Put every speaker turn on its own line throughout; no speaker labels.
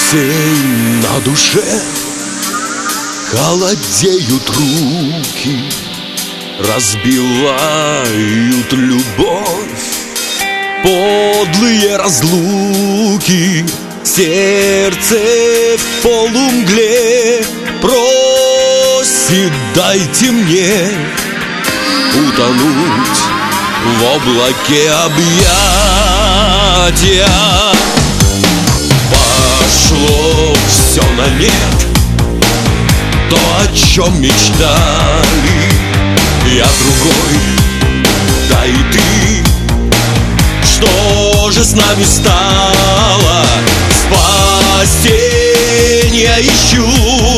Осень на душе, холодеют руки, разбивают любовь подлые разлуки. Сердце в полумгле просит: дайте мне утонуть в облаке объятия. Пошло все на нет, то, о чем мечтали. Я другой, да и ты. Что же с нами стало? Спасения ищу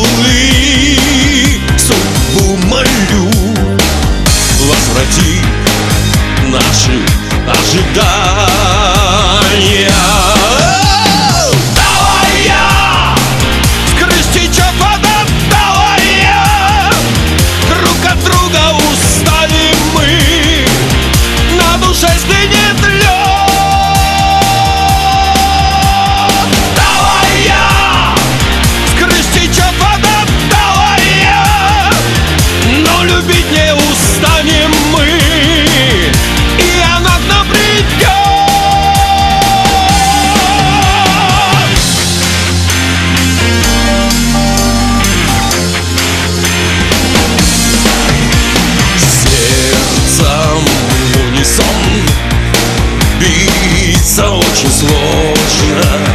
и судьбу молю: возврати наши ожидания. Биться очень сложно,